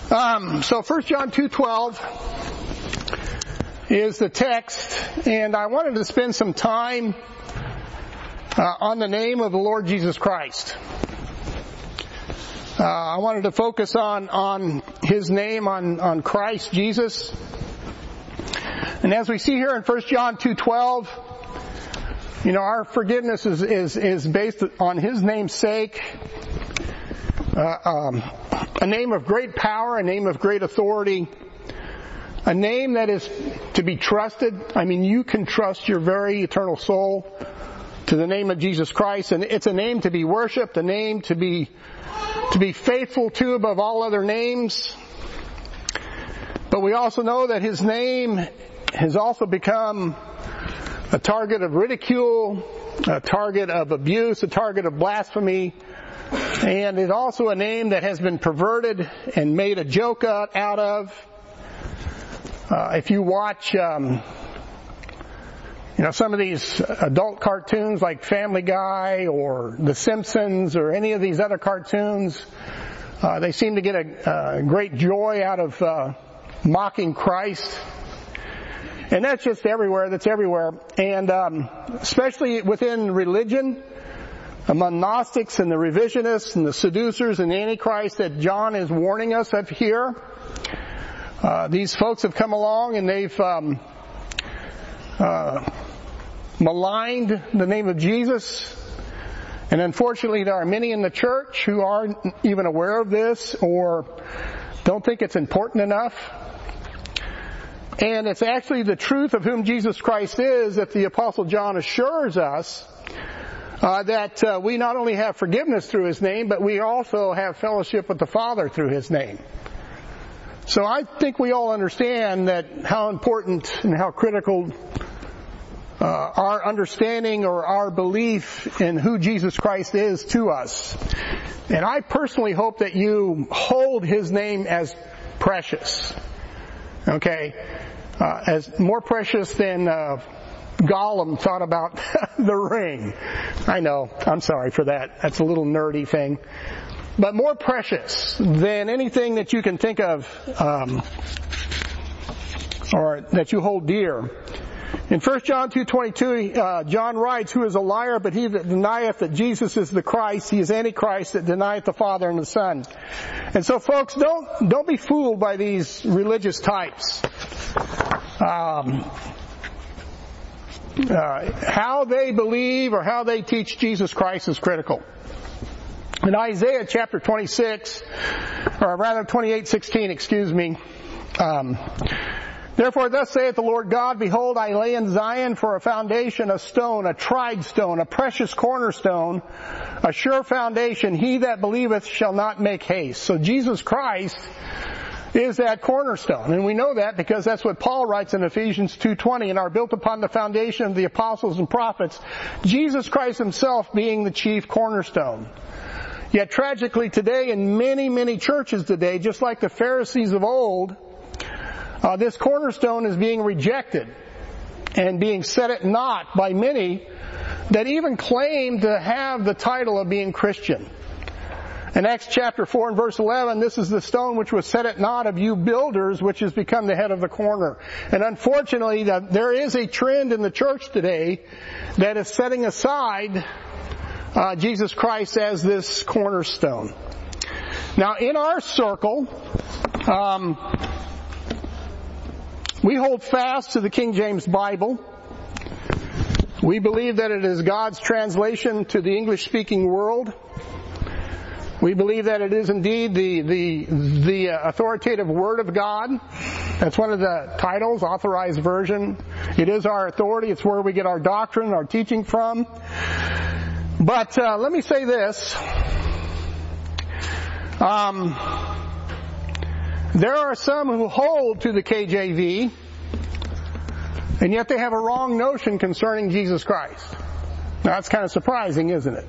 So 1 John 2:12 is the text, and I wanted to spend some time on the name of the Lord Jesus Christ. I wanted to focus on His name, on Christ Jesus. And as we see here in 1 John 2:12, our forgiveness is based on His name's sake. A name of great power, a name of great authority, a name that is to be trusted. I mean, you can trust your very eternal soul to the name of Jesus Christ, and it's a name to be worshipped, a name to be faithful to above all other names. But we also know that His name has also become a target of ridicule, a target of abuse, a target of blasphemy, and it's also a name that has been perverted and made a joke out of. If you watch, some of these adult cartoons like Family Guy or The Simpsons or any of these other cartoons, they seem to get a great joy out of mocking Christ. And that's just everywhere. That's everywhere. And especially within religion, among Gnostics and the revisionists and the seducers and the Antichrist that John is warning us of here. These folks have come along and they've maligned the name of Jesus. And unfortunately there are many in the church who aren't even aware of this or don't think it's important enough. And it's actually the truth of whom Jesus Christ is that the Apostle John assures us that we not only have forgiveness through His name, but we also have fellowship with the Father through His name. So I think we all understand that how important and how critical our understanding or our belief in who Jesus Christ is to us. And I personally hope that you hold His name as precious. Okay? As more precious than Gollum thought about the ring. I know, I'm sorry for that. That's a little nerdy thing. But more precious than anything that you can think of, or that you hold dear. In 1 John 2:22, John writes, "Who is a liar, but he that denieth that Jesus is the Christ, he is Antichrist that denieth the Father and the Son." And so folks, don't be fooled by these religious types. How they believe or how they teach Jesus Christ is critical. In Isaiah chapter 26, or rather 28:16, "Therefore thus saith the Lord God, Behold, I lay in Zion for a foundation, a stone, a tried stone, a precious cornerstone, a sure foundation. He that believeth shall not make haste." So Jesus Christ is that cornerstone. And we know that because that's what Paul writes in Ephesians 2:20, "and are built upon the foundation of the apostles and prophets, Jesus Christ Himself being the chief cornerstone." Yet tragically today in many, many churches today, just like the Pharisees of old, this cornerstone is being rejected and being set at naught by many that even claim to have the title of being Christian. In Acts chapter 4 and verse 11, "This is the stone which was set at naught of you builders, which has become the head of the corner." And unfortunately, there is a trend in the church today that is setting aside Jesus Christ as this cornerstone. Now, in our circle, we hold fast to the King James Bible. We believe that it is God's translation to the English-speaking world. We believe that it is indeed the authoritative Word of God. That's one of the titles, Authorized Version. It is our authority. It's where we get our doctrine, our teaching from. But let me say this. There are some who hold to the KJV, and yet they have a wrong notion concerning Jesus Christ. Now, that's kind of surprising, isn't it?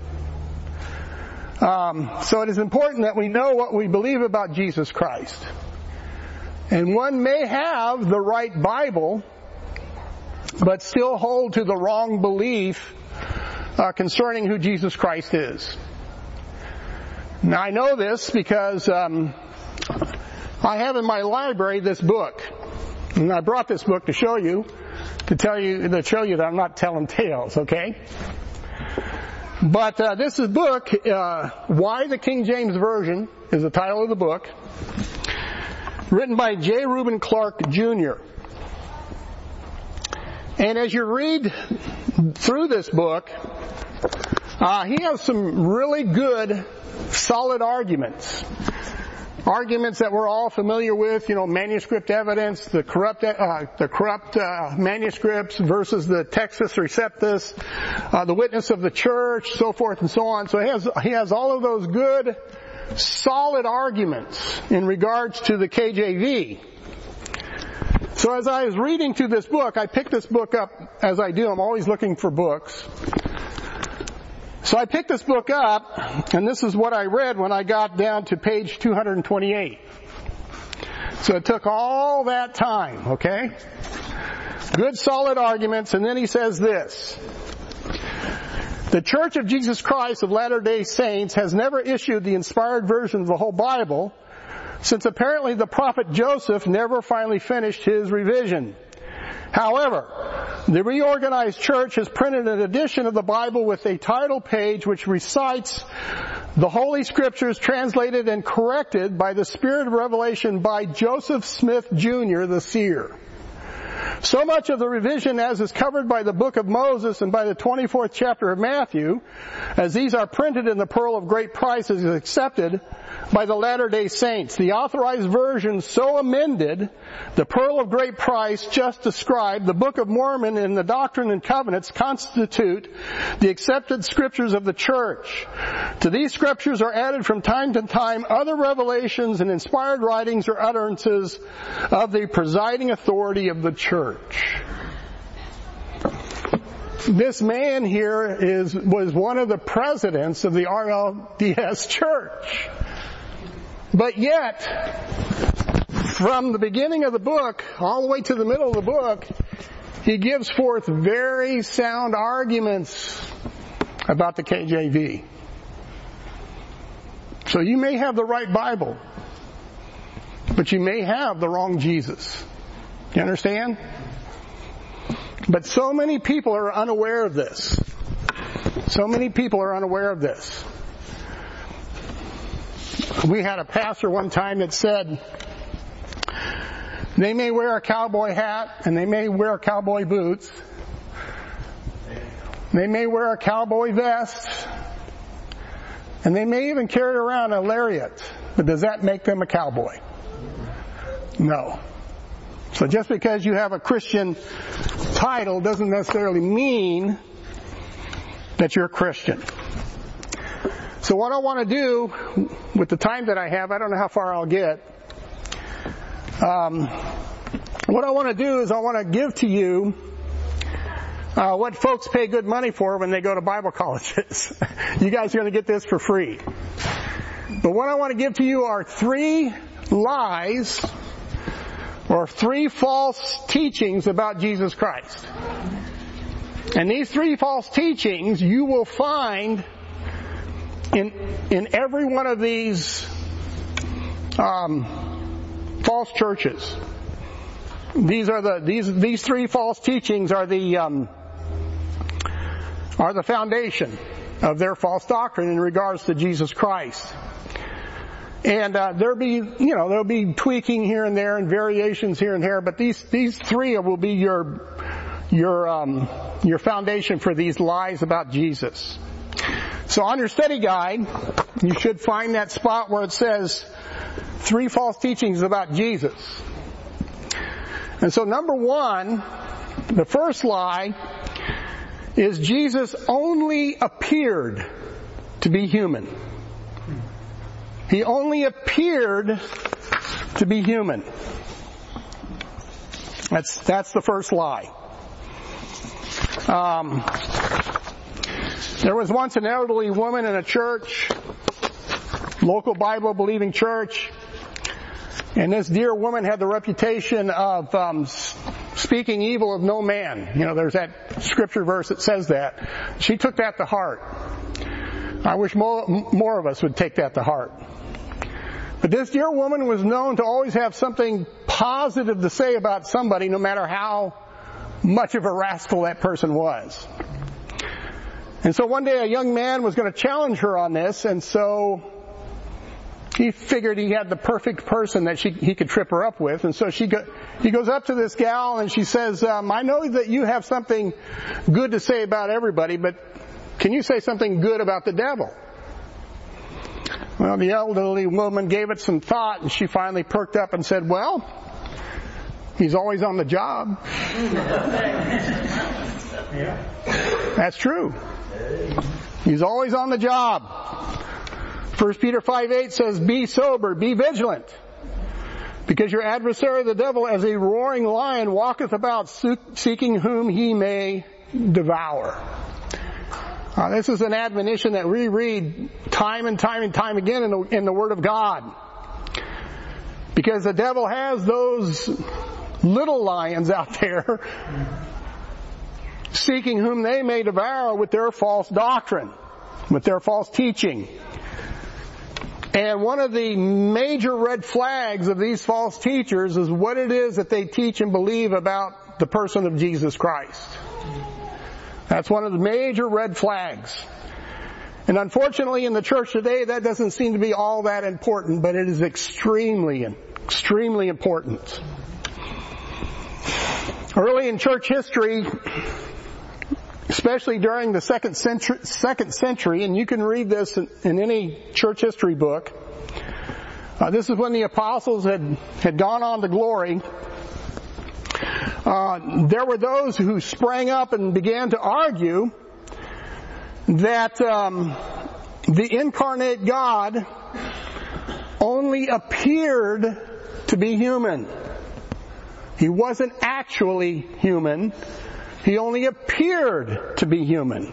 So it is important that we know what we believe about Jesus Christ. And one may have the right Bible, but still hold to the wrong belief concerning who Jesus Christ is. Now I know this because I have in my library this book. And I brought this book to show you, to show you that I'm not telling tales, okay? But this is book, Why the King James Version is the title of the book, written by J. Reuben Clark, Jr. And as you read through this book, he has some really good, solid arguments. Arguments that we're all familiar with, manuscript evidence, the corrupt manuscripts versus the Textus Receptus, the witness of the church, so forth and so on. So he has all of those good, solid arguments in regards to the KJV. So as I was reading through this book, I picked this book up, as I do, I'm always looking for books. So I picked this book up, and this is what I read when I got down to page 228. So it took all that time, okay? Good solid arguments, and then he says this. The Church of Jesus Christ of Latter-day Saints has never issued the inspired version of the whole Bible, since apparently the prophet Joseph never finally finished his revision. However, the reorganized church has printed an edition of the Bible with a title page which recites the Holy Scriptures translated and corrected by the Spirit of revelation by Joseph Smith, Jr., the seer. So much of the revision as is covered by the book of Moses and by the 24th chapter of Matthew, as these are printed in the Pearl of Great Price, is accepted by the Latter-day Saints. The authorized version so amended, the Pearl of Great Price just described, the Book of Mormon and the Doctrine and Covenants constitute the accepted scriptures of the church. To these scriptures are added from time to time other revelations and inspired writings or utterances of the presiding authority of the church. This man here was one of the presidents of the RLDS church. But yet, from the beginning of the book all the way to the middle of the book, he gives forth very sound arguments about the KJV. So you may have the right Bible, but you may have the wrong Jesus. You understand? But so many people are unaware of this. So many people are unaware of this. We had a pastor one time that said, they may wear a cowboy hat and they may wear cowboy boots. They may wear a cowboy vest. And they may even carry around a lariat. But does that make them a cowboy? No. So just because you have a Christian title doesn't necessarily mean that you're a Christian. So what I want to do with the time that I have, I don't know how far I'll get. What I want to do is I want to give to you what folks pay good money for when they go to Bible colleges. You guys are going to get this for free. But what I want to give to you are 3 lies or 3 false teachings about Jesus Christ. And these 3 false teachings you will find in every one of these false churches. These 3 false teachings are the foundation of their false doctrine in regards to Jesus Christ. And there'll be tweaking here and there and variations here and there, but these 3 will be your foundation for these lies about Jesus. So on your study guide, you should find that spot where it says 3 false teachings about Jesus. And so number 1, the first lie is Jesus only appeared to be human. He only appeared to be human. That's the first lie. There was once an elderly woman in a church, local Bible believing church, and this dear woman had the reputation of speaking evil of no man. There's that scripture verse that says that. She took that to heart. I wish more of us would take that to heart. But this dear woman was known to always have something positive to say about somebody, no matter how much of a rascal that person was. And so one day a young man was going to challenge her on this, and so he figured he had the perfect person that he could trip her up with. And so he goes up to this gal and she says, I know that you have something good to say about everybody, but can you say something good about the devil? Well, the elderly woman gave it some thought, and she finally perked up and said, well, he's always on the job. That's true. He's always on the job. 1 Peter 5:8 says, be sober, be vigilant, because your adversary the devil as a roaring lion walketh about seeking whom he may devour. This is an admonition that we read time and time and time again in the Word of God. Because the devil has those little lions out there seeking whom they may devour with their false doctrine, with their false teaching. And one of the major red flags of these false teachers is what it is that they teach and believe about the person of Jesus Christ. That's one of the major red flags. And unfortunately in the church today that doesn't seem to be all that important, but it is extremely important. Early in church history, especially during the second century, and you can read this in any church history book, this is when the apostles had gone on to glory. There were those who sprang up and began to argue that the incarnate God only appeared to be human. He wasn't actually human. He only appeared to be human.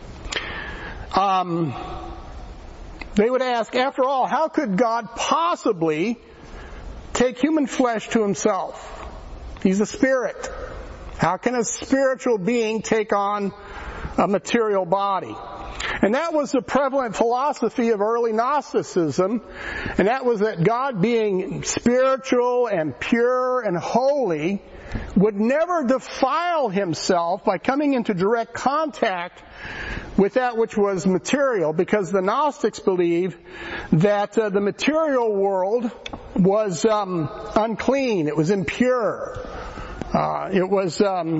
They would ask, after all, how could God possibly take human flesh to himself? He's a spirit. How can a spiritual being take on a material body? And that was the prevalent philosophy of early Gnosticism, and that was that God, being spiritual and pure and holy, would never defile himself by coming into direct contact with that which was material, because the Gnostics believed that the material world was unclean, it was impure, it was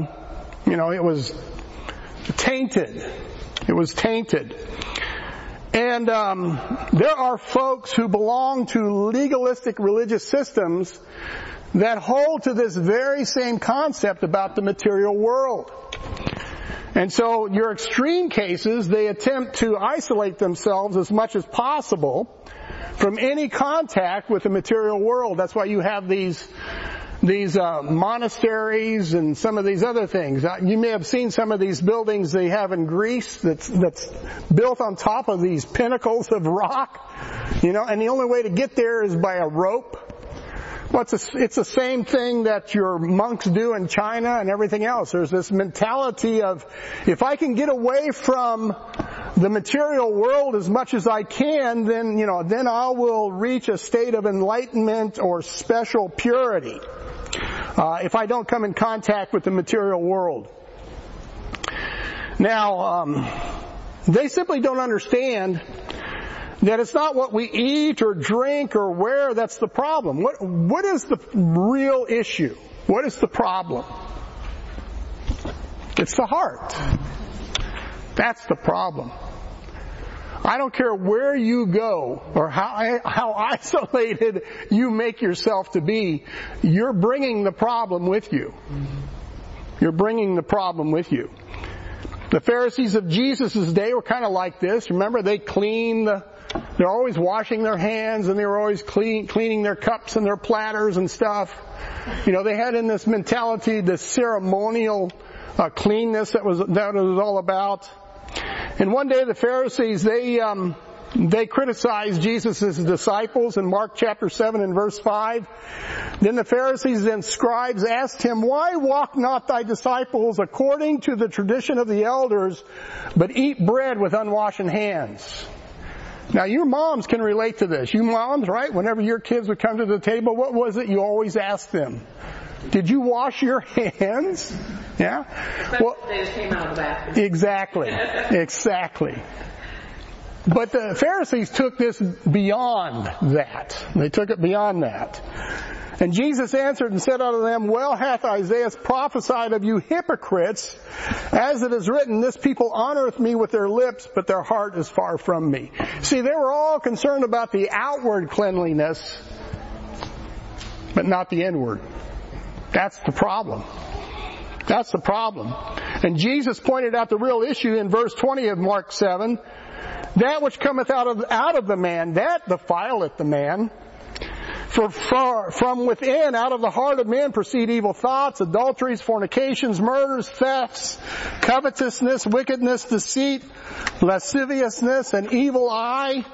tainted. It was tainted. And there are folks who belong to legalistic religious systems that hold to this very same concept about the material world. And so your extreme cases, they attempt to isolate themselves as much as possible from any contact with the material world. That's why you have these monasteries and some of these other things. You may have seen some of these buildings they have in Greece that's built on top of these pinnacles of rock, and the only way to get there is by a rope. Well, it's the same thing that your monks do in China and everything else. There's this mentality of, if I can get away from the material world as much as I can, then I will reach a state of enlightenment or special purity. If I don't come in contact with the material world. Now, they simply don't understand that it's not what we eat or drink or wear that's the problem. What is the real issue? What is the problem? It's the heart. That's the problem. I don't care where you go or how isolated you make yourself to be, you're bringing the problem with you. You're bringing the problem with you. The Pharisees of Jesus' day were kind of like this. Remember, they're always washing their hands, and they were always cleaning their cups and their platters and stuff. They had in this mentality, this ceremonial cleanness that was all about. And one day the Pharisees, they criticized Jesus' disciples in Mark chapter 7 and verse 5. Then the Pharisees and scribes asked him, "Why walk not thy disciples according to the tradition of the elders, but eat bread with unwashed hands?" Now your moms can relate to this. You moms, right? Whenever your kids would come to the table, what was it you always asked them? Did you wash your hands? Yeah? Well, they just came out of the bathroom. Exactly. But the Pharisees took this beyond that. They took it beyond that. And Jesus answered and said unto them, Well hath Isaiah prophesied of you hypocrites, as it is written, This people honoreth me with their lips, but their heart is far from me. See, they were all concerned about the outward cleanliness, but not the inward. That's the problem. That's the problem. And Jesus pointed out the real issue in verse 20 of Mark 7. That which cometh out of the man, that defileth the man. For from within, out of the heart of men, proceed evil thoughts, adulteries, fornications, murders, thefts, covetousness, wickedness, deceit, lasciviousness, an evil eye,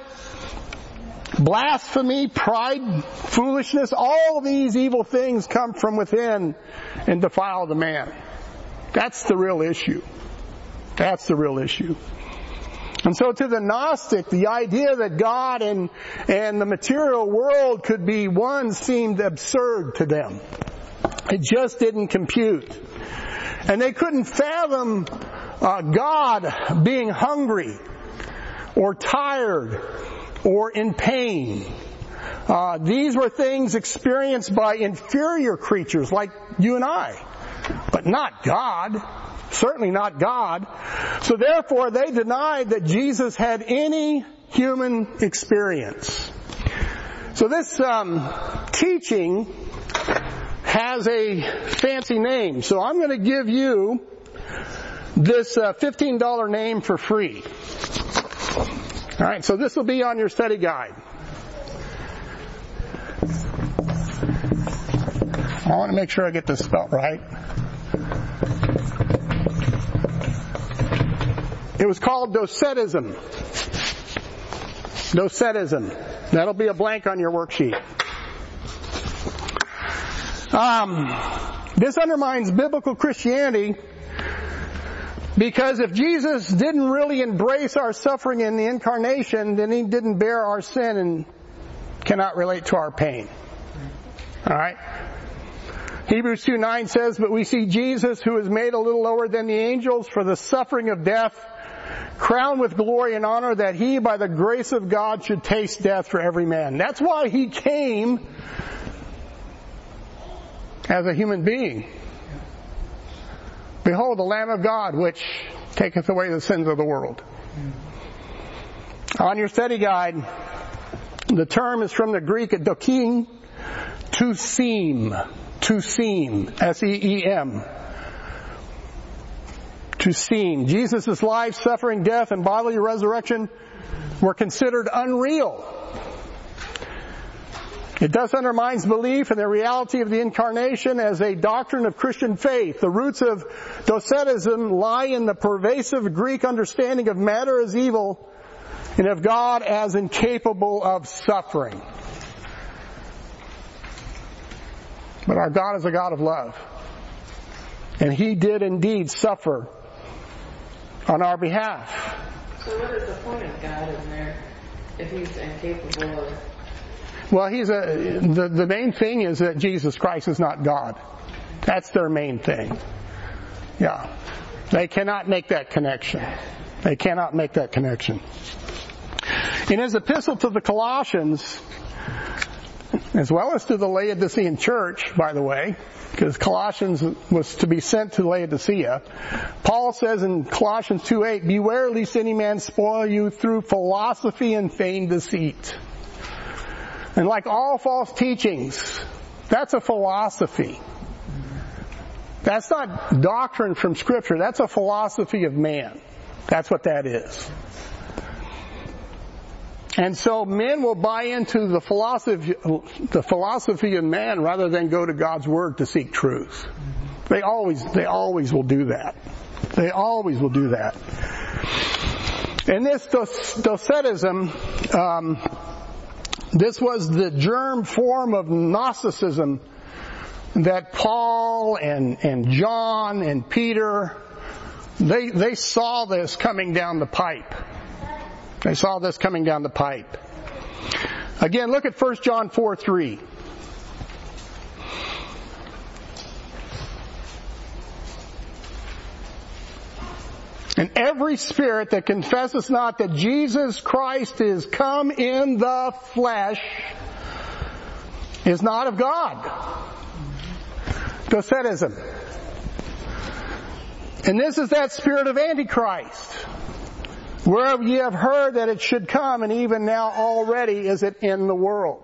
blasphemy, pride, foolishness. All these evil things come from within and defile the man. That's the real issue. That's the real issue. And so to the Gnostic, the idea that God and the material world could be one seemed absurd to them. It just didn't compute. And they couldn't fathom God being hungry or tired or in pain. These were things experienced by inferior creatures like you and I, but not God. Certainly not God. So therefore they denied that Jesus had any human experience. So this teaching has a fancy name. So I'm going to give you this $15 name for free. Alright, so this will be on your study guide. I want to make sure I get this spelled right. It was called Docetism. Docetism. That'll be a blank on your worksheet. This undermines biblical Christianity because if Jesus didn't really embrace our suffering in the incarnation, then He didn't bear our sin and cannot relate to our pain. Alright? Hebrews 2:9 says, But we see Jesus, who is made a little lower than the angels for the suffering of death, crowned with glory and honor, that He, by the grace of God, should taste death for every man. That's why He came as a human being. Behold, the Lamb of God, which taketh away the sins of the world. On your study guide, the term is from the Greek dokein, to seem, S-E-E-M. To seem. Jesus' life, suffering, death, and bodily resurrection were considered unreal. It thus undermines belief in the reality of the incarnation as a doctrine of Christian faith. The roots of Docetism lie in the pervasive Greek understanding of matter as evil and of God as incapable of suffering. But our God is a God of love. And He did indeed suffer on our behalf. So what is the point of God in there if He's incapable of... Well, the main thing is that Jesus Christ is not God. That's their main thing. Yeah. They cannot make that connection. They cannot make that connection. In his epistle to the Colossians, as well as to the Laodicean church, by the way, because Colossians was to be sent to Laodicea, Paul says in Colossians 2:8, Beware lest any man spoil you through philosophy and feigned deceit. And like all false teachings, that's a philosophy. That's not doctrine from Scripture. That's a philosophy of man. That's what that is. And so men will buy into the philosophy of man rather than go to God's Word to seek truth. They always will do that. They always will do that. And this Docetism, this was the germ form of Gnosticism that Paul and John and Peter, they saw this coming down the pipe. They saw this coming down the pipe. Again, look at 1 John 4:3. And every spirit that confesses not that Jesus Christ is come in the flesh is not of God. Docetism. And this is that spirit of Antichrist. Whereof ye have heard that it should come, and even now already is it in the world.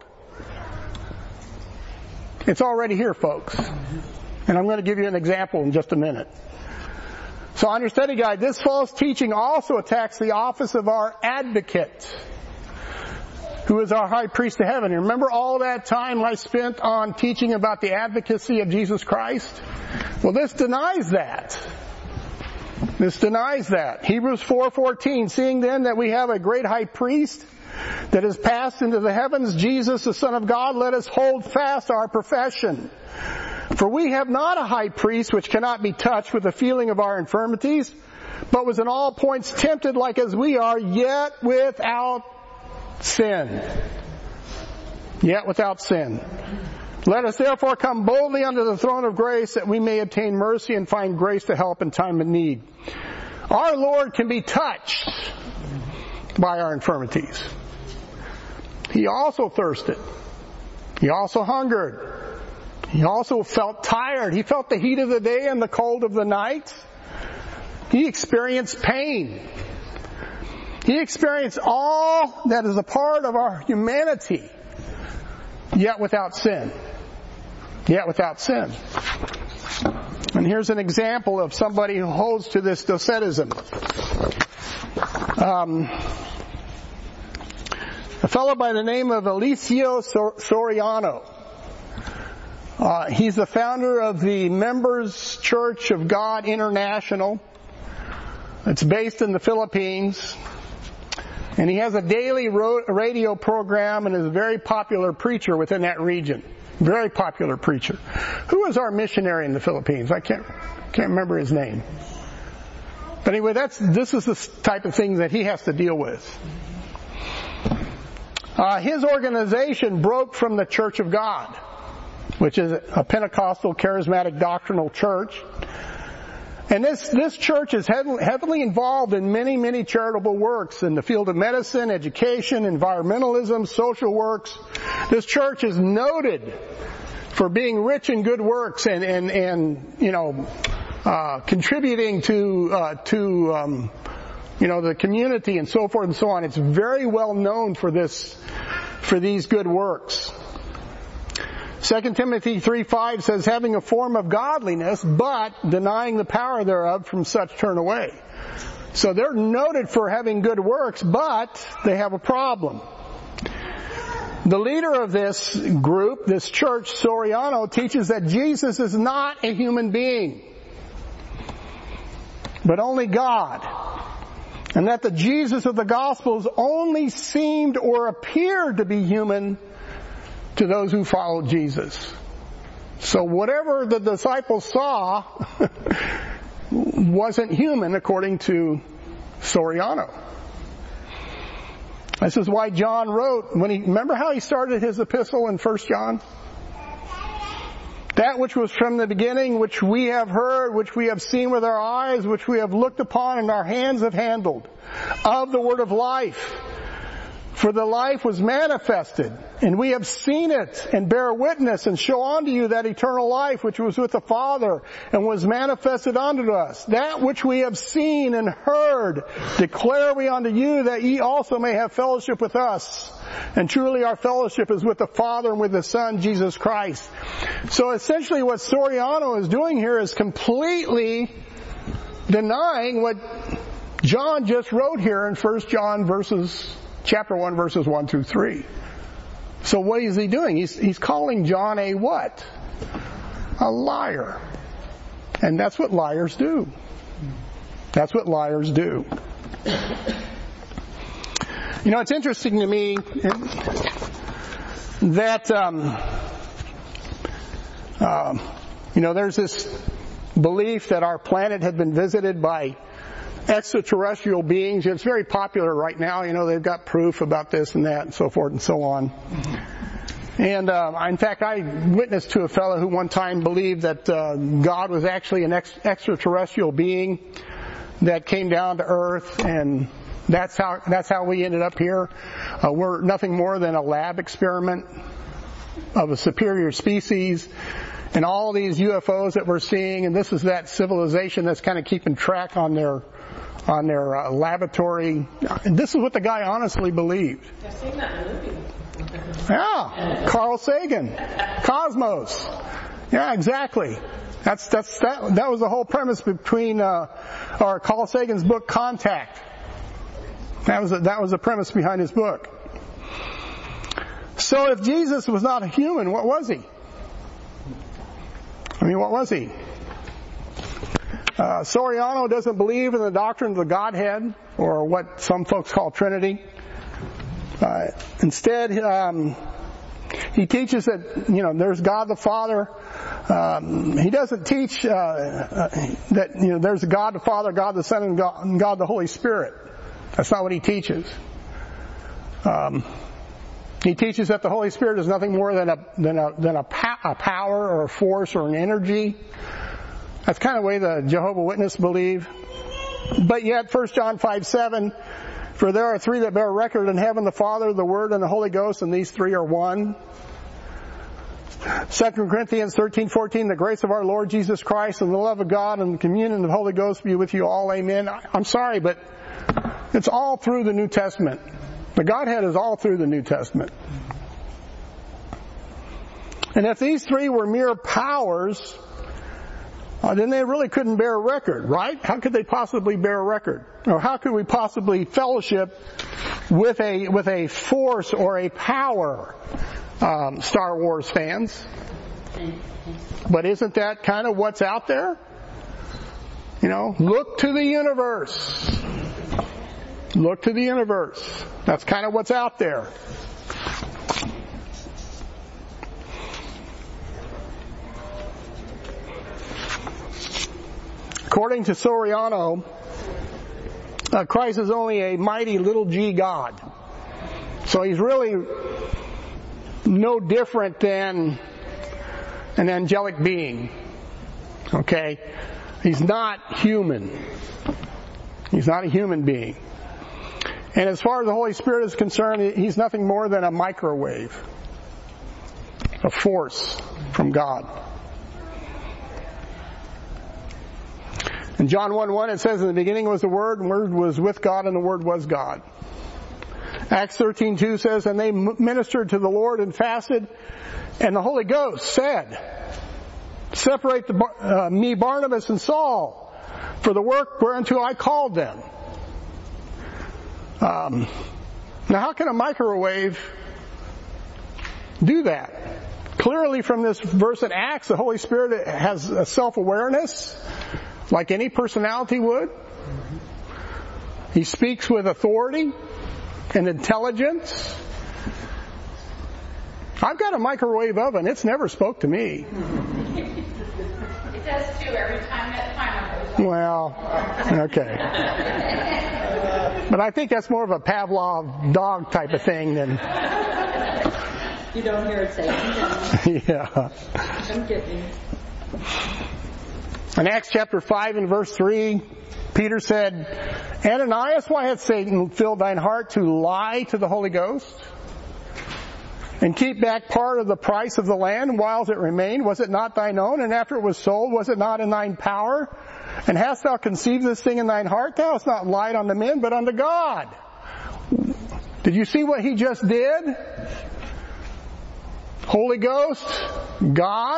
It's already here, folks. And I'm going to give you an example in just a minute. So on your study guide, this false teaching also attacks the office of our advocate, who is our high priest of heaven. You remember all that time I spent on teaching about the advocacy of Jesus Christ? Well, this denies that. This denies that. Hebrews 4:14, seeing then that we have a great high priest that has passed into the heavens, Jesus the Son of God, let us hold fast our profession. For we have not a high priest which cannot be touched with the feeling of our infirmities, but was in all points tempted like as we are, yet without sin. Yet without sin. Let us therefore come boldly unto the throne of grace, that we may obtain mercy and find grace to help in time of need. Our Lord can be touched by our infirmities. He also thirsted. He also hungered. He also felt tired. He felt the heat of the day and the cold of the night. He experienced pain. He experienced all that is a part of our humanity, yet without sin. Yet without sin. And here's an example of somebody who holds to this docetism. A fellow by the name of Eliseo Soriano. He's the founder of the Members Church of God International. It's based in the Philippines. And he has a daily radio program and is a very popular preacher within that region. Very popular preacher. Who is our missionary in the Philippines? I can't remember his name. But anyway, this is the type of thing that he has to deal with. His organization broke from the Church of God, which is a Pentecostal charismatic doctrinal church. And this church is heavily involved in many, many charitable works in the field of medicine, education, environmentalism, social works. This church is noted for being rich in good works and contributing to the community and so forth and so on. It's very well known for these good works. 2 Timothy 3:5 says, having a form of godliness, but denying the power thereof, from such turn away. So they're noted for having good works, but they have a problem. The leader of this group, this church, Soriano, teaches that Jesus is not a human being, but only God. And that the Jesus of the Gospels only seemed or appeared to be human to those who followed Jesus. So whatever the disciples saw wasn't human according to Soriano. This is why John wrote, remember how he started his epistle in 1 John? That which was from the beginning, which we have heard, which we have seen with our eyes, which we have looked upon and our hands have handled, of the word of life. For the life was manifested, and we have seen it, and bear witness, and show unto you that eternal life which was with the Father, and was manifested unto us. That which we have seen and heard declare we unto you, that ye also may have fellowship with us. And truly our fellowship is with the Father and with the Son, Jesus Christ. So essentially what Soriano is doing here is completely denying what John just wrote here in 1 John chapter 1 verses 1 through 3. So what is he doing? He's calling John a what? A liar. And that's what liars do. That's what liars do. You know, it's interesting to me that, there's this belief that our planet had been visited by extraterrestrial beings. It's very popular right now. You know, they've got proof about this and that and so forth and so on. And in fact, I witnessed to a fellow who one time believed that God was actually an extraterrestrial being that came down to Earth, and that's how we ended up here. We're nothing more than a lab experiment of a superior species, and all these UFOs that we're seeing, and this is that civilization that's kind of keeping track on their laboratory. And this is what the guy honestly believed. I've seen that in the movie. Yeah, Carl Sagan, Cosmos. Yeah, exactly. That was the whole premise between Carl Sagan's book Contact. That was the premise behind his book. So if Jesus was not a human, what was he? I mean, what was he? Soriano doesn't believe in the doctrine of the Godhead, or what some folks call Trinity. Instead, he teaches that, you know, there's God the Father. He doesn't teach that, you know, there's God the Father, God the Son, and God the Holy Spirit. That's not what he teaches. He teaches that the Holy Spirit is nothing more than a power or a force or an energy. That's kind of the way the Jehovah's Witnesses believe. But yet, 1 John 5:7, for there are three that bear record in heaven, the Father, the Word, and the Holy Ghost, and these three are one. 2 Corinthians 13:14, the grace of our Lord Jesus Christ and the love of God and the communion of the Holy Ghost be with you all. Amen. I'm sorry, but it's all through the New Testament. The Godhead is all through the New Testament. And if these three were mere powers, then they really couldn't bear a record, right? How could they possibly bear a record? Or how could we possibly fellowship with a force or a power, Star Wars fans? But isn't that kind of what's out there? You know, look to the universe. Look to the universe. That's kind of what's out there. According to Soriano, Christ is only a mighty little g God. So he's really no different than an angelic being. Okay? He's not human. He's not a human being. And as far as the Holy Spirit is concerned, he's nothing more than a microwave, a force from God. In John 1:1 it says, in the beginning was the Word, and the Word was with God, and the Word was God. Acts 13:2 says, and they ministered to the Lord and fasted, and the Holy Ghost said, separate me, Barnabas, and Saul, for the work whereunto I called them. Now how can a microwave do that? Clearly from this verse in Acts, the Holy Spirit has a self-awareness, like any personality would. He speaks with authority and intelligence. I've got a microwave oven. It's never spoke to me. It does too every time that timer goes on. Well, okay. But I think that's more of a Pavlov dog type of thing than... You don't hear it say, yeah. I'm kidding. In Acts chapter 5 and verse 3, Peter said, Ananias, why hath Satan filled thine heart to lie to the Holy Ghost and keep back part of the price of the land whiles it remained? Was it not thine own? And after it was sold, was it not in thine power? And hast thou conceived this thing in thine heart? Thou hast not lied unto men, but unto God. Did you see what he just did? Holy Ghost, God,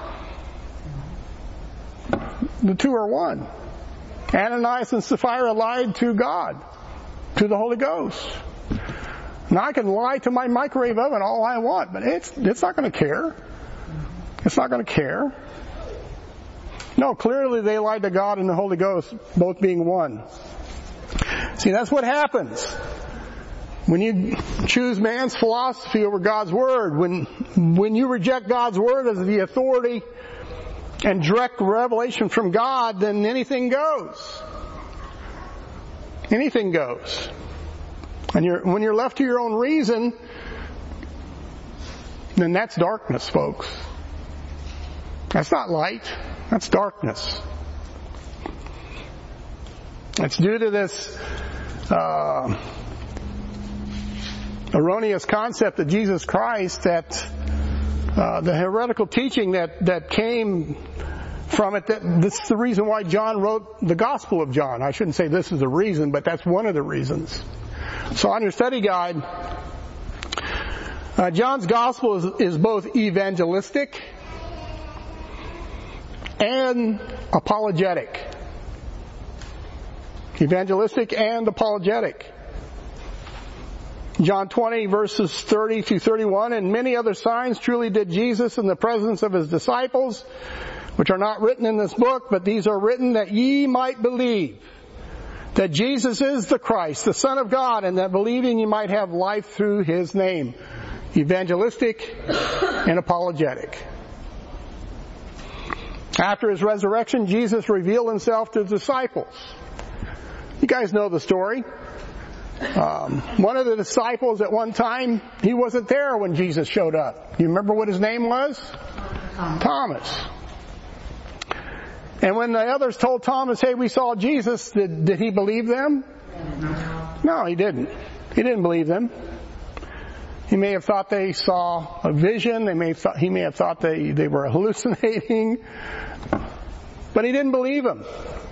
the two are one. Ananias and Sapphira lied to God, to the Holy Ghost. Now I can lie to my microwave oven all I want, but it's not going to care. It's not going to care. No, clearly they lied to God and the Holy Ghost, both being one. See, that's what happens when you choose man's philosophy over God's Word. When you reject God's Word as the authority and direct revelation from God, then anything goes. Anything goes. And when you're left to your own reason, then that's darkness, folks. That's not light. That's darkness. It's due to this erroneous concept of Jesus Christ that the heretical teaching that came from it, this is the reason why John wrote the Gospel of John. I shouldn't say this is the reason, but that's one of the reasons. So on your study guide, John's Gospel is both evangelistic and apologetic. Evangelistic and apologetic. John 20 verses 30 through 31, and many other signs truly did Jesus in the presence of his disciples, which are not written in this book, but these are written that ye might believe that Jesus is the Christ, the Son of God, and that believing you might have life through his name. Evangelistic and apologetic. After his resurrection, Jesus revealed himself to his disciples. You guys know the story. One of the disciples at one time, he wasn't there when Jesus showed up. You remember what his name was? Thomas. And when the others told Thomas, hey, we saw Jesus, did he believe them? No, he didn't. He didn't believe them. He may have thought they saw a vision. He may have thought they were hallucinating. But he didn't believe them.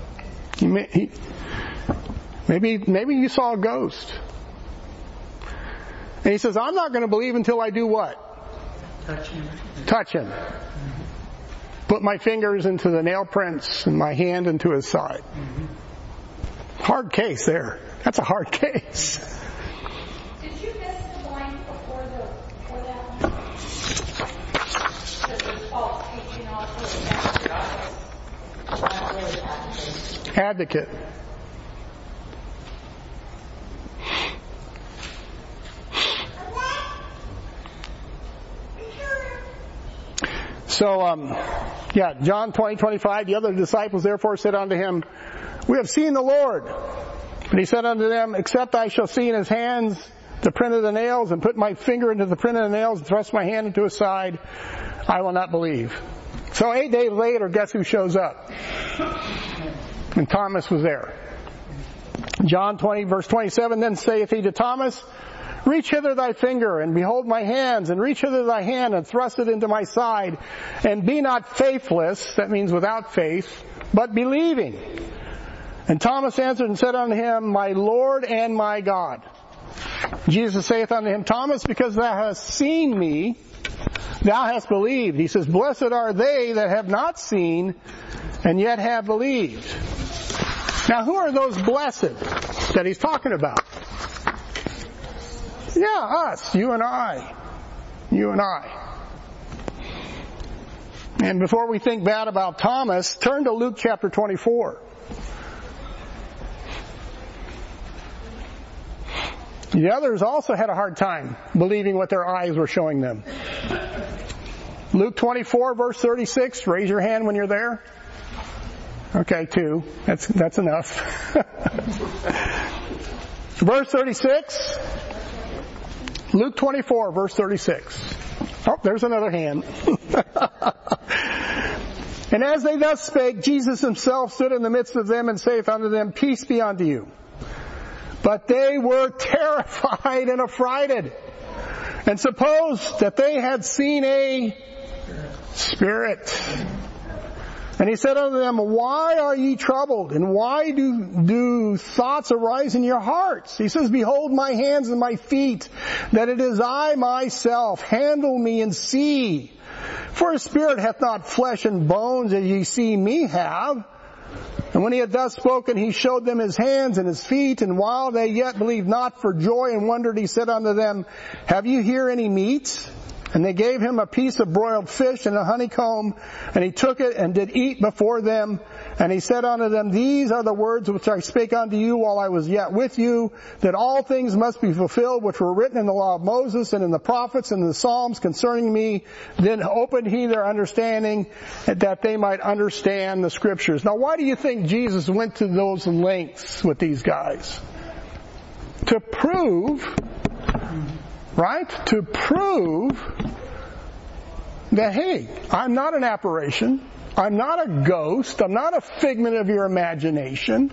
Maybe you saw a ghost. And he says, I'm not going to believe until I do what? Touch him. Put my fingers into the nail prints and my hand into his side. Hard case there. That's a hard case. Did you miss the point before that one? That there's false teaching also. Advocate. So, John 20:25, the other disciples therefore said unto him, we have seen the Lord. And he said unto them, except I shall see in his hands the print of the nails, and put my finger into the print of the nails, and thrust my hand into his side, I will not believe. So 8 days later, guess who shows up? And Thomas was there. John 20 verse 27, then saith he to Thomas, reach hither thy finger, and behold my hands, and reach hither thy hand, and thrust it into my side, and be not faithless, that means without faith, but believing. And Thomas answered and said unto him, my Lord and my God. Jesus saith unto him, Thomas, because thou hast seen me, thou hast believed. He says, blessed are they that have not seen, and yet have believed. Now who are those blessed that he's talking about? Yeah, us, you and I. You and I. And before we think bad about Thomas, turn to Luke chapter 24. The others also had a hard time believing what their eyes were showing them. Luke 24 verse 36, raise your hand when you're there. Okay, 2. That's enough. Verse 36. Luke 24 verse 36. Oh, there's another hand. And as they thus spake, Jesus himself stood in the midst of them and saith unto them, peace be unto you. But they were terrified and affrighted, and supposed that they had seen a spirit. And he said unto them, why are ye troubled, and why do thoughts arise in your hearts? He says, behold my hands and my feet, that it is I myself. Handle me and see. For a spirit hath not flesh and bones as ye see me have. And when he had thus spoken, he showed them his hands and his feet. And while they yet believed not for joy and wondered, he said unto them, have you here any meat? And they gave him a piece of broiled fish and a honeycomb, and he took it and did eat before them. And he said unto them, these are the words which I spake unto you while I was yet with you, that all things must be fulfilled which were written in the law of Moses and in the prophets and in the Psalms concerning me. Then opened he their understanding, that they might understand the Scriptures. Now why do you think Jesus went to those lengths with these guys? to prove, right? To prove that, hey, I'm not an apparition. I'm not a ghost. I'm not a figment of your imagination.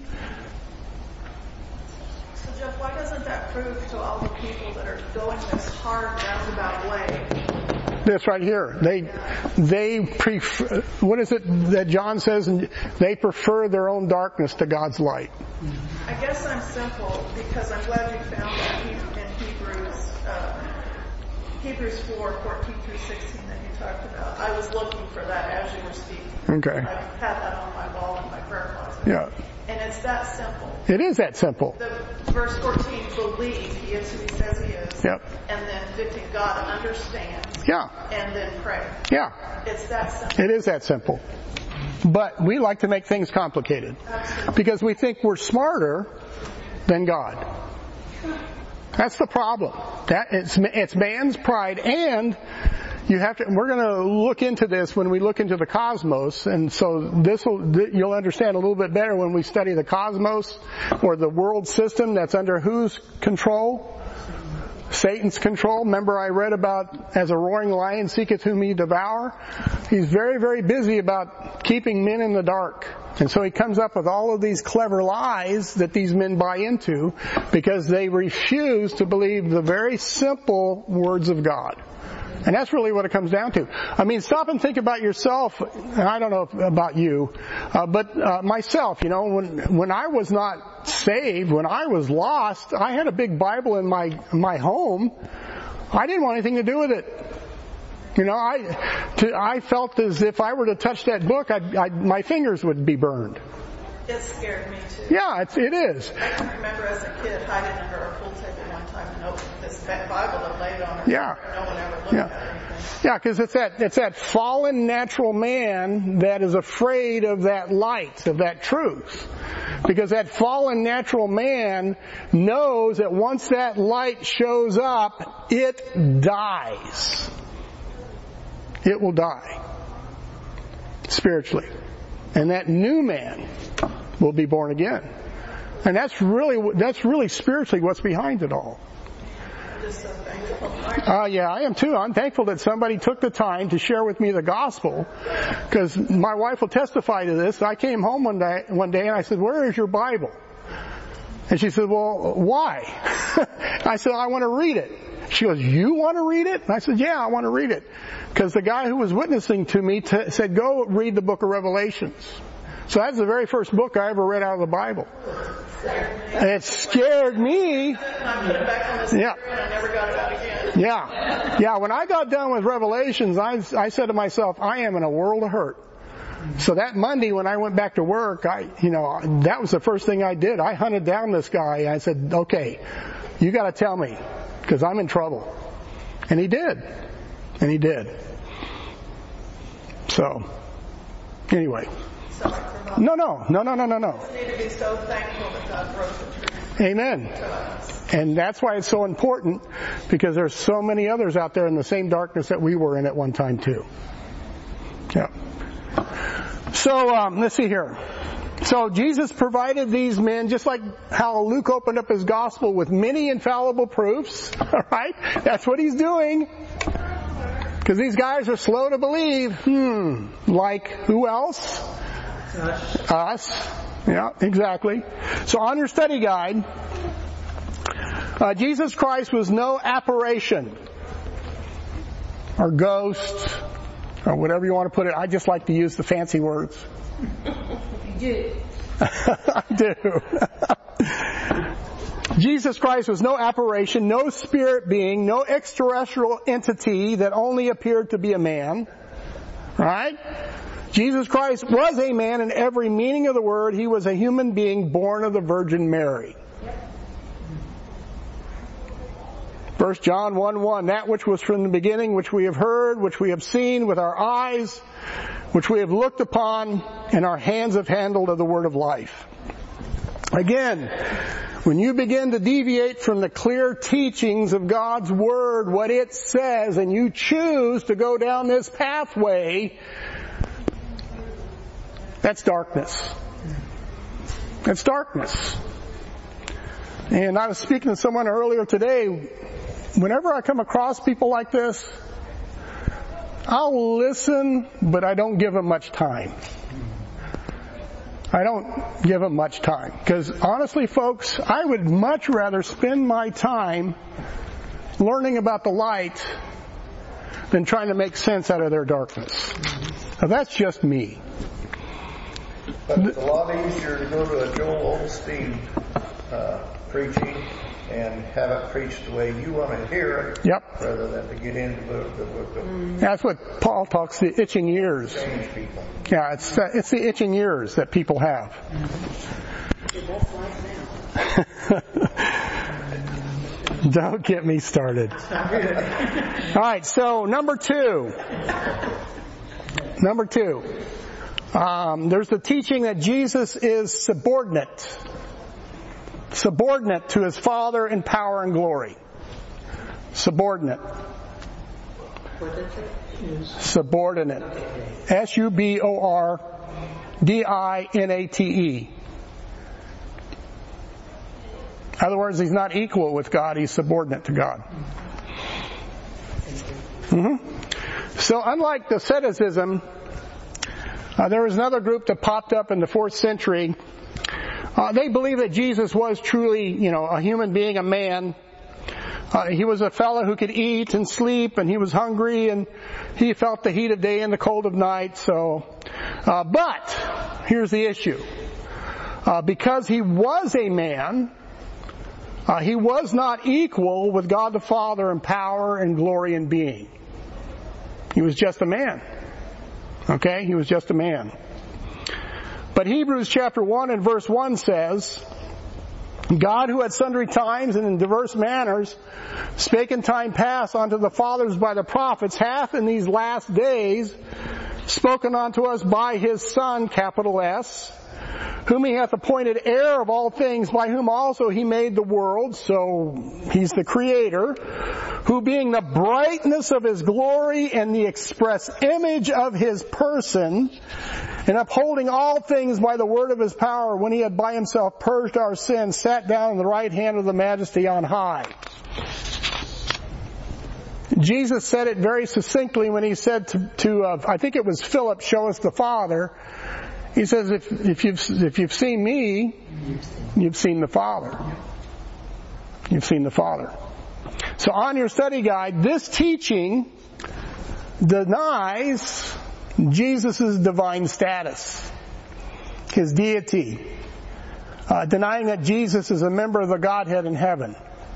So, Jeff, why doesn't that prove to all the people that are going this hard roundabout way? This right here. They prefer, what is it that John says? They prefer their own darkness to God's light. I guess I'm simple because I'm glad you found that in Hebrews 4:14 through 16 that you talked about. I was looking for that as you were speaking. Okay. I had that on my wall in my prayer closet. Yeah. And it's that simple. It is that simple. The verse 14, believe he is who he says he is. Yep. And then 15, God understands. Yeah. And then pray. Yeah. It's that simple. It is that simple. But we like to make things complicated. Absolutely. Because we think we're smarter than God. That's the problem. It's man's pride, and we're going to look into this when we look into the cosmos, and so you'll understand a little bit better when we study the cosmos, or the world system that's under whose control? Satan's control. Remember I read about, as a roaring lion seeketh whom he devour? He's very, very busy about keeping men in the dark. And so he comes up with all of these clever lies that these men buy into because they refuse to believe the very simple words of God. And that's really what it comes down to. I mean, stop and think about yourself. And I don't know about you, but myself, when I was not saved, when I was lost, I had a big Bible in my home. I didn't want anything to do with it. I felt as if I were to touch that book, my fingers would be burned. It scared me too. Yeah, it is. I can remember as a kid hiding under our pool table one time and opening this Bible and laid on it. Yeah. No one ever looked at anything. Yeah, because it's that fallen natural man that is afraid of that light, of that truth. Because that fallen natural man knows that once that light shows up, it dies. It will die. Spiritually. And that new man will be born again. And that's really spiritually what's behind it all. I'm just so thankful. Yeah, I am too. I'm thankful that somebody took the time to share with me the gospel, because my wife will testify to this. I came home one day and I said, "Where is your Bible?" And she said, "Well, why?" I said, "I want to read it." She goes, "You want to read it?" And I said, "Yeah, I want to read it." Because the guy who was witnessing to me said, "Go read the book of Revelations." So that's the very first book I ever read out of the Bible. And it scared me. And I put it back on the screen and I never got it out again. Yeah. When I got done with Revelations, I said to myself, I am in a world of hurt. So that Monday when I went back to work, that was the first thing I did. I hunted down this guy. I said, "Okay, you got to tell me, because I'm in trouble." And he did. So, anyway. No. We need to be so thankful that God broke the truth. Amen. And that's why it's so important, because there's so many others out there in the same darkness that we were in at one time too. Yeah. So, let's see here. So Jesus provided these men, just like how Luke opened up his gospel with many infallible proofs. All right? That's what he's doing. Because these guys are slow to believe. Like who else? Us. Yeah, exactly. So on your study guide, Jesus Christ was no apparition or ghost or whatever you want to put it. I just like to use the fancy words. You do. I do. Jesus Christ was no apparition, no spirit being, no extraterrestrial entity that only appeared to be a man. Right? Jesus Christ was a man in every meaning of the word. He was a human being born of the Virgin Mary. 1 John 1:1, that which was from the beginning, which we have heard, which we have seen with our eyes, which we have looked upon, and our hands have handled of the word of life. Again, when you begin to deviate from the clear teachings of God's Word, what it says, and you choose to go down this pathway, that's darkness. That's darkness. And I was speaking to someone earlier today. Whenever I come across people like this, I'll listen, but I don't give them much time. I don't give them much time. Because honestly, folks, I would much rather spend my time learning about the light than trying to make sense out of their darkness. Now, that's just me. But it's a lot easier to go to a Joel Osteen preaching and have it preached the way you want to hear it, Yep. rather than to get into the book of That's what Paul talks, the itching ears. change people. Yeah, it's the itching ears that people have. Don't get me started. All right, so number two. There's the teaching that Jesus is subordinate to his Father in power and glory. Subordinate. Subordinate. In other words, he's not equal with God, he's subordinate to God. So unlike the Docetism, there was another group that popped up in the 4th century. They believe that Jesus was truly, a human being, a man. He was a fellow who could eat and sleep, and he was hungry, and he felt the heat of day and the cold of night. But here's the issue: because he was a man, he was not equal with God the Father in power and glory and being. He was just a man. Okay, he was just a man. But Hebrews chapter 1 and verse 1 says, God, who at sundry times and in diverse manners spake in time past unto the fathers by the prophets, hath in these last days spoken unto us by his Son, capital S, whom he hath appointed heir of all things, by whom also he made the world. So he's the creator, who being the brightness of his glory and the express image of his person, and upholding all things by the word of his power, when he had by himself purged our sins, sat down on the right hand of the majesty on high. Jesus said it very succinctly when he said to I think it was Philip, show us the Father. He says, if you've seen me, you've seen the Father. You've seen the Father. So on your study guide, this teaching denies Jesus' divine status, his deity, denying that Jesus is a member of the Godhead in heaven.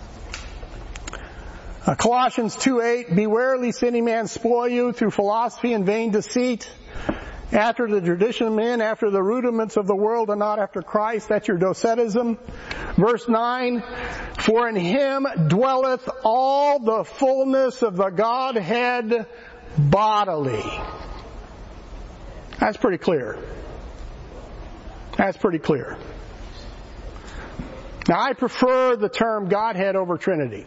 Colossians 2:8, beware lest any man spoil you through philosophy and vain deceit, after the tradition of men, after the rudiments of the world, and not after Christ. That's your Docetism. Verse 9, for in him dwelleth all the fullness of the Godhead bodily. That's pretty clear. That's pretty clear. Now, I prefer the term Godhead over Trinity.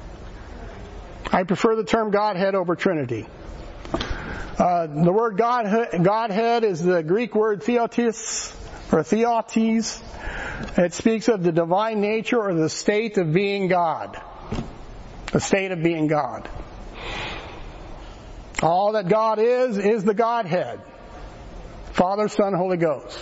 I prefer the term Godhead over Trinity. The word Godhead is the Greek word theotis, or theotes. It speaks of the divine nature or the state of being God. The state of being God. All that God is the Godhead. Father, Son, Holy Ghost.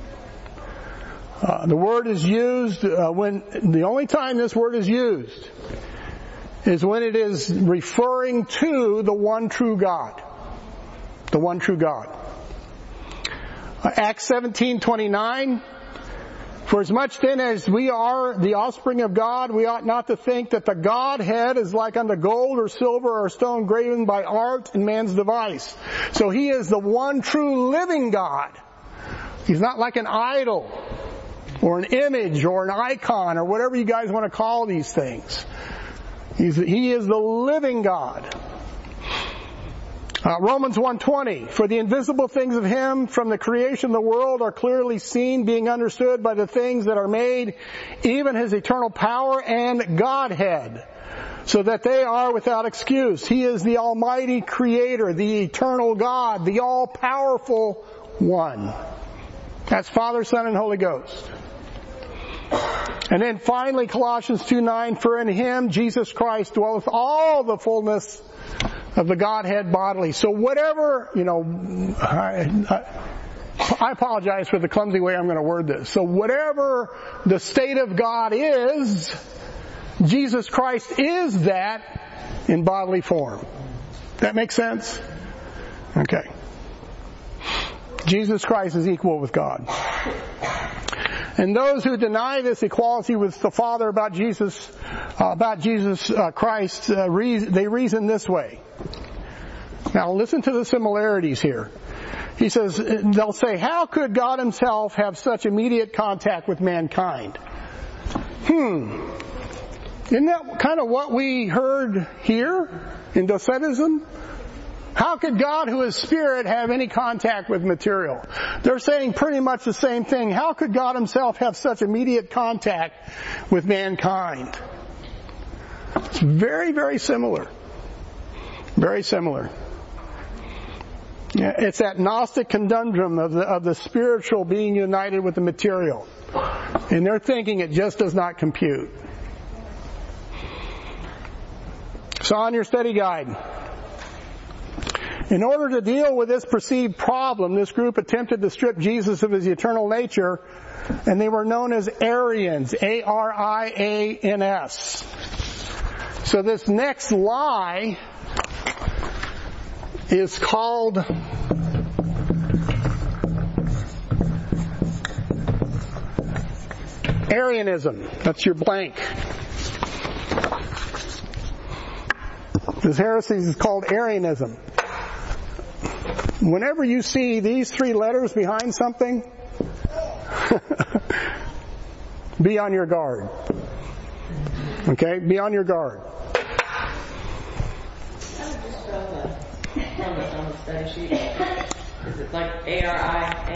The word is used the only time this word is used is when it is referring to the one true God. The one true God. Acts 17:29. For as much then as we are the offspring of God, we ought not to think that the Godhead is like unto gold or silver or stone graven by art and man's device. So he is the one true living God. He's not like an idol or an image or an icon or whatever you guys want to call these things. He is the living God. Romans 1:20, for the invisible things of him from the creation of the world are clearly seen, being understood by the things that are made, even his eternal power and Godhead, so that they are without excuse. He is the almighty creator, the eternal God, the all-powerful one. That's Father, Son, and Holy Ghost. And then finally, Colossians 2:9, for in Him, Jesus Christ, dwelleth all the fullness of the Godhead bodily. So whatever, I apologize for the clumsy way I'm going to word this. So whatever the state of God is, Jesus Christ is that in bodily form. That makes sense? Okay. Jesus Christ is equal with God. And those who deny this equality with the Father about Jesus Christ, they reason this way. Now listen to the similarities here. He says, they'll say, how could God Himself have such immediate contact with mankind? Isn't that kind of what we heard here in Docetism? How could God, who is Spirit, have any contact with material? They're saying pretty much the same thing. How could God Himself have such immediate contact with mankind? It's very, very similar. Very similar. Yeah, it's that Gnostic conundrum of the spiritual being united with the material. And they're thinking it just does not compute. So on your study guide, in order to deal with this perceived problem, this group attempted to strip Jesus of His eternal nature, and they were known as Arians, A-R-I-A-N-S. So this next lie is called Arianism. That's your blank. This heresy is called Arianism. Whenever you see these three letters behind something, be on your guard. Okay? Be on your guard. On the study sheet. Is it like A-R-I-N?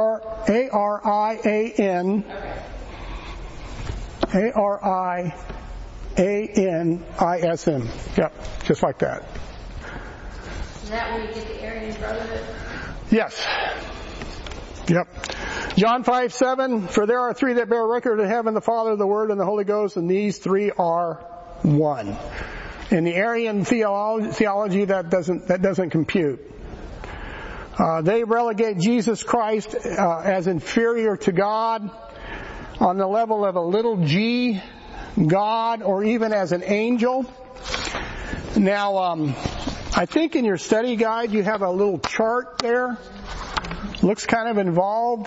A-R-I-A-N. Okay. A-R-I-A-N-I-S-M. Yep, just like that. Is that where you get the Arian brotherhood? Yes. Yep. John 5:7, for there are three that bear record in heaven, the Father, the Word, and the Holy Ghost, and these three are one. In the Arian theology, that doesn't compute. They relegate Jesus Christ as inferior to God on the level of a little g God, or even as an angel. Now, I think in your study guide you have a little chart there. Looks kind of involved.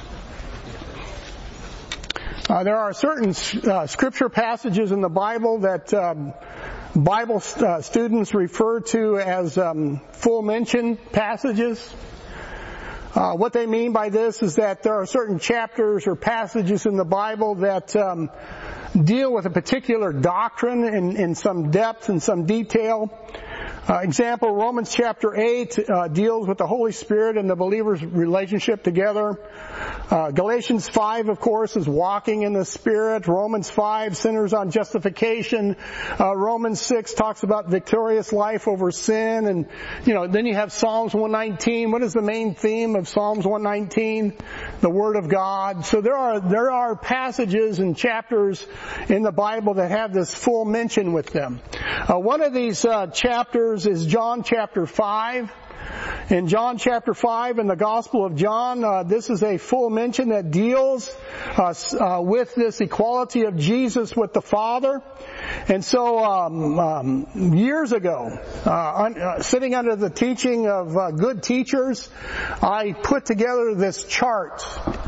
There are certain scripture passages in the Bible that Bible students refer to as full mention passages. What they mean by this is that there are certain chapters or passages in the Bible that deal with a particular doctrine in some depth and some detail. Example, Romans chapter 8 deals with the Holy Spirit and the believer's relationship together. Galatians 5, of course, is walking in the Spirit. Romans 5 centers on justification. Romans 6 talks about victorious life over sin. And, then you have Psalms 119. What is the main theme of Psalms 119? The Word of God. So there are passages and chapters in the Bible that have this full mention with them. One of these chapters is John chapter 5. In John chapter 5 in the Gospel of John, this is a full mention that deals with this equality of Jesus with the Father. And so years ago, sitting under the teaching of good teachers, I put together this chart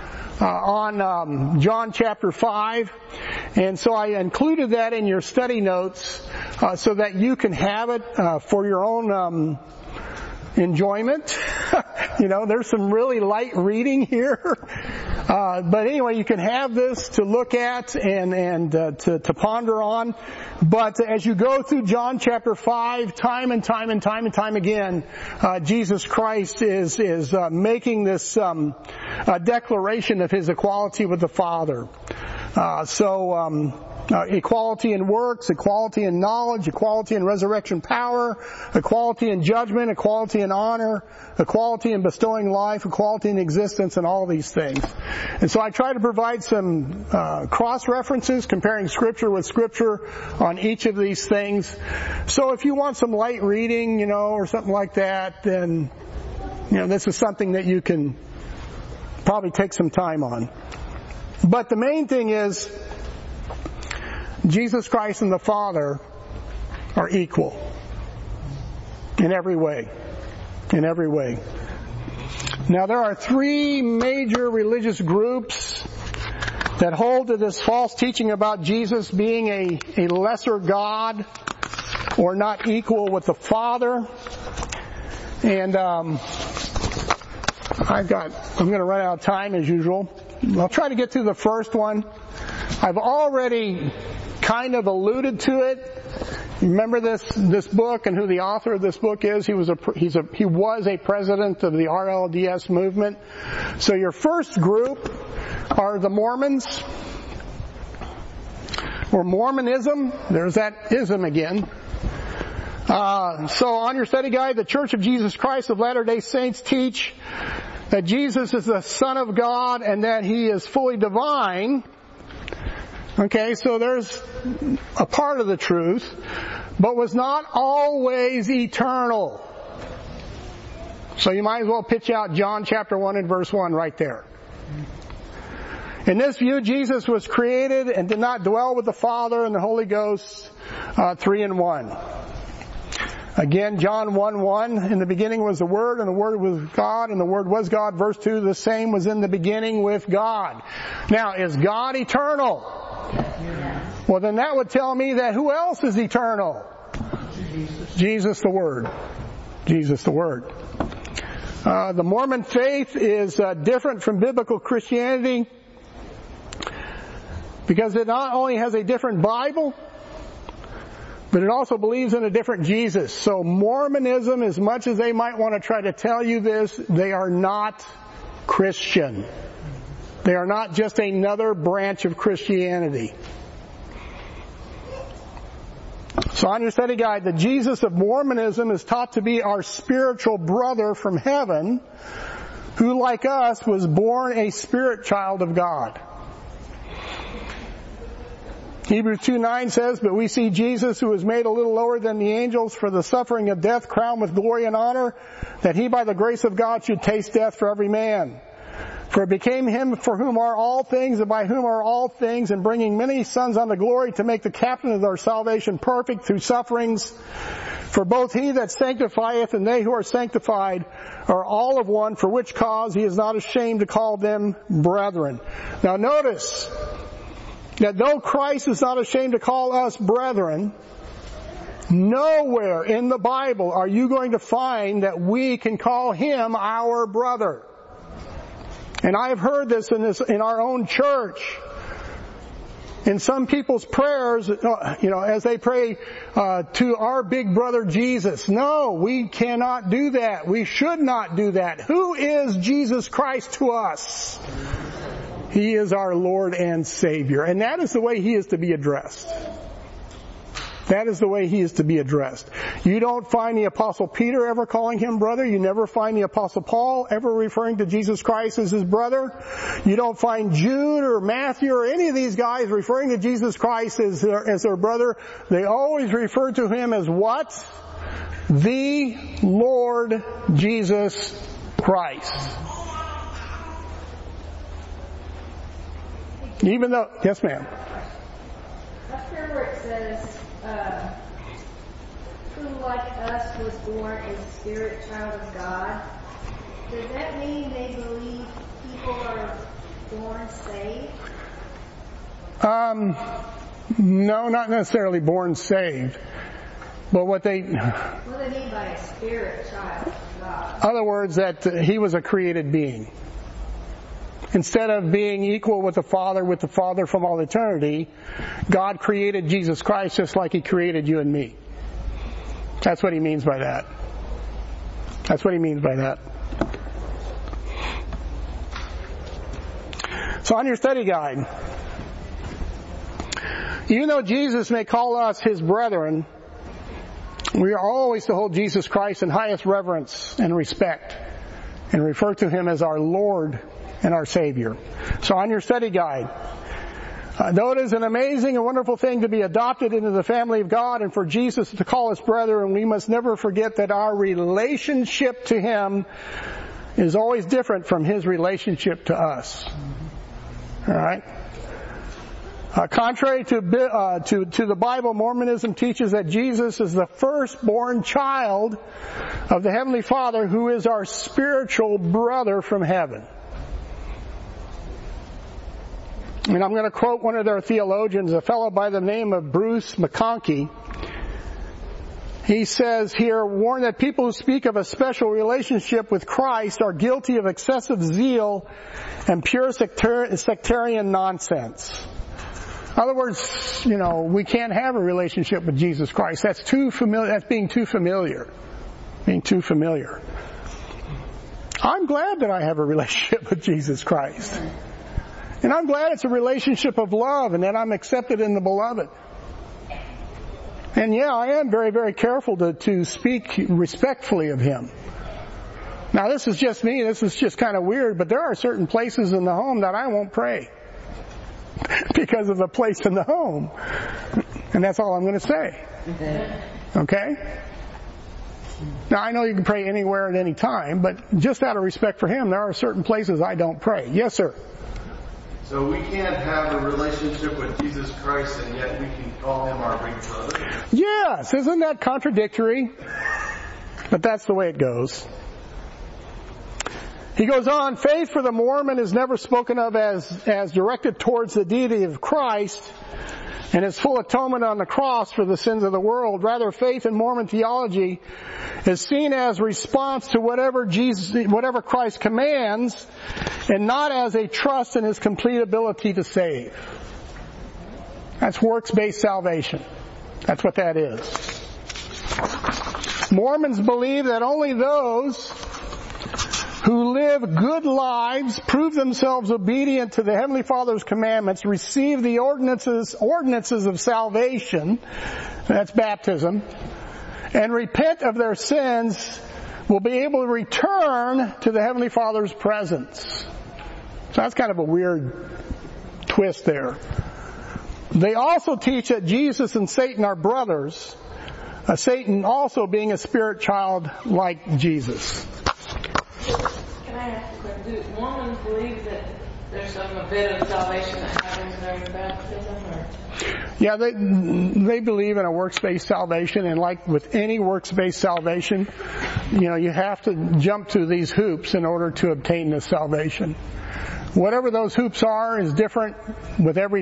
on John chapter 5. And so I included that in your study notes so that you can have it for your own enjoyment. There's some really light reading here. But anyway, you can have this to look at and to ponder on. But as you go through John chapter 5, time and time again, Jesus Christ is making this declaration of His equality with the Father. So equality in works, equality in knowledge, equality in resurrection power, equality in judgment, equality in honor, equality in bestowing life, equality in existence, and all these things. And so I try to provide some cross-references, comparing Scripture with Scripture on each of these things. So if you want some light reading, or something like that, then, this is something that you can probably take some time on. But the main thing is, Jesus Christ and the Father are equal in every way. In every way. Now there are three major religious groups that hold to this false teaching about Jesus being a lesser God or not equal with the Father. And I'm going to run out of time as usual. I'll try to get to the first one. I've already kind of alluded to it. Remember this book and who the author of this book is? He was a president of the RLDS movement. So your first group are the Mormons, or Mormonism. There's that ism again. So on your study guide, the Church of Jesus Christ of Latter-day Saints teach that Jesus is the Son of God and that He is fully divine. Okay, so there's a part of the truth, but was not always eternal. So you might as well pitch out John chapter 1 and verse 1 right there. In this view, Jesus was created and did not dwell with the Father and the Holy Ghost, 3 in 1. Again, John 1:1, in the beginning was the Word, and the Word was God, and the Word was God. Verse 2, the same was in the beginning with God. Now, is God eternal? Well, then that would tell me that who else is eternal? Jesus the Word. Jesus the Word. The Mormon faith is different from biblical Christianity because it not only has a different Bible, but it also believes in a different Jesus. So Mormonism, as much as they might want to try to tell you this, they are not Christian. They are not just another branch of Christianity. So on your study guide, the Jesus of Mormonism is taught to be our spiritual brother from heaven, who like us was born a spirit child of God. Hebrews 2:9 says, but we see Jesus, who was made a little lower than the angels for the suffering of death, crowned with glory and honor, that He by the grace of God should taste death for every man. For it became Him for whom are all things, and by whom are all things, and bringing many sons unto glory, to make the captain of our salvation perfect through sufferings. For both He that sanctifieth and they who are sanctified are all of one, for which cause He is not ashamed to call them brethren. Now notice that though Christ is not ashamed to call us brethren, nowhere in the Bible are you going to find that we can call Him our brother. And I have heard this in our own church. In some people's prayers, as they pray to our big brother Jesus. No, we cannot do that. We should not do that. Who is Jesus Christ to us? He is our Lord and Savior. And that is the way He is to be addressed. That is the way He is to be addressed. You don't find the Apostle Peter ever calling Him brother. You never find the Apostle Paul ever referring to Jesus Christ as his brother. You don't find Jude or Matthew or any of these guys referring to Jesus Christ as their brother. They always refer to Him as what? The Lord Jesus Christ. Even though, yes ma'am. Up here where it says, who like us was born a spirit child of God, does that mean they believe people are born saved? No, not necessarily born saved. But what they mean by a spirit child of God? In other words, that He was a created being. Instead of being equal with the Father from all eternity, God created Jesus Christ just like He created you and me. That's what He means by that. That's what He means by that. So on your study guide, Even though Jesus may call us His brethren, we are always to hold Jesus Christ in highest reverence and respect and refer to Him as our Lord and our Savior. So on your study guide, though it is an amazing and wonderful thing to be adopted into the family of God and for Jesus to call us brethren, we must never forget that our relationship to Him is always different from His relationship to us. All right? Contrary to the Bible, Mormonism teaches that Jesus is the firstborn child of the Heavenly Father, who is our spiritual brother from heaven. And I'm going to quote one of their theologians, a fellow by the name of Bruce McConkie. He says here, warn that people who speak of a special relationship with Christ are guilty of excessive zeal and pure sectarian nonsense. In other words, we can't have a relationship with Jesus Christ. That's too familiar. That's being too familiar. Being too familiar. I'm glad that I have a relationship with Jesus Christ. And I'm glad it's a relationship of love and that I'm accepted in the beloved. And yeah, I am very, very careful to speak respectfully of Him. Now this is just me. This is just kind of weird, but there are certain places in the home that I won't pray. Because of the place in the home. And that's all I'm going to say. Okay? Now I know you can pray anywhere at any time, but just out of respect for Him, there are certain places I don't pray. Yes, sir? So we can't have a relationship with Jesus Christ and yet we can call Him our big brother? Yes, isn't that contradictory? But that's the way it goes. He goes on, faith for the Mormon is never spoken of as directed towards the deity of Christ and His full atonement on the cross for the sins of the world. Rather, faith in Mormon theology is seen as response to whatever Christ commands and not as a trust in His complete ability to save. That's works-based salvation. That's what that is. Mormons believe that only those who live good lives, prove themselves obedient to the Heavenly Father's commandments, receive the ordinances of salvation, that's baptism, and repent of their sins, will be able to return to the Heavenly Father's presence. So that's kind of a weird twist there. They also teach that Jesus and Satan are brothers, Satan also being a spirit child like Jesus. Can I ask a question? Do Mormons believe that there's a bit of salvation that happens during baptism? Or? Yeah, they believe in a works-based salvation, and like with any works-based salvation, you have to jump through these hoops in order to obtain this salvation. Whatever those hoops are is different with every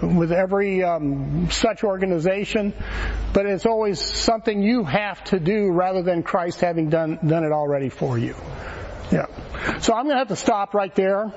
such organization, but it's always something you have to do rather than Christ having done it already for you. Yeah. So I'm going to have to stop right there.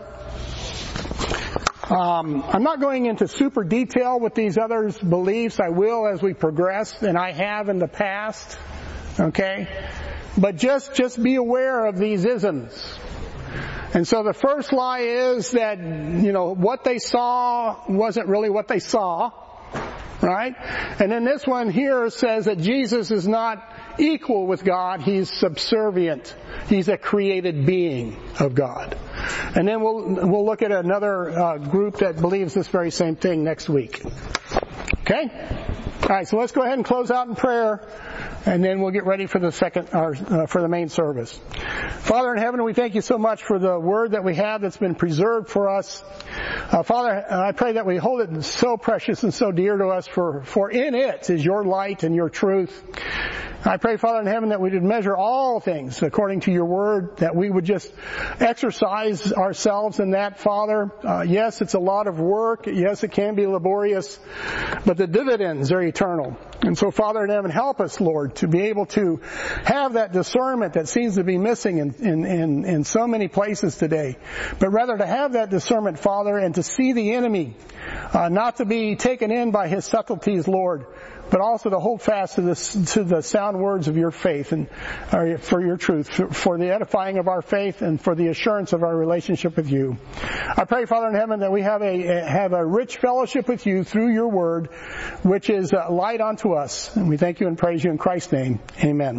I'm not going into super detail with these others' beliefs. I will as we progress, and I have in the past. Okay? But just be aware of these isms. And so the first lie is that, what they saw wasn't really what they saw. Right? And then this one here says that Jesus is not equal with God. He's subservient. He's a created being of God. And then we'll look at another group that believes this very same thing next week. Okay? All right, so let's go ahead and close out in prayer, and then we'll get ready for the for the main service. Father in heaven, we thank you so much for the word that we have that's been preserved for us. Father, I pray that we hold it so precious and so dear to us, for in it is your light and your truth. I pray, Father in heaven, that we would measure all things according to your word, that we would just exercise ourselves in that, Father. Yes, it's a lot of work. Yes, it can be laborious, but the dividends are eternal. And so, Father in heaven, help us, Lord, to be able to have that discernment that seems to be missing in so many places today. But rather to have that discernment, Father, and to see the enemy, not to be taken in by his subtleties, Lord, but also to hold fast to the sound words of your faith and for your truth, for the edifying of our faith and for the assurance of our relationship with you. I pray, Father in heaven, that we have a rich fellowship with you through your word, which is light unto us. And we thank you and praise you in Christ's name. Amen.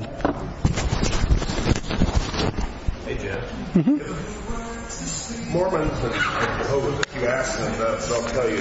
Hey, Jeff. Mormons and Jehovah's, if you ask them that, they'll tell you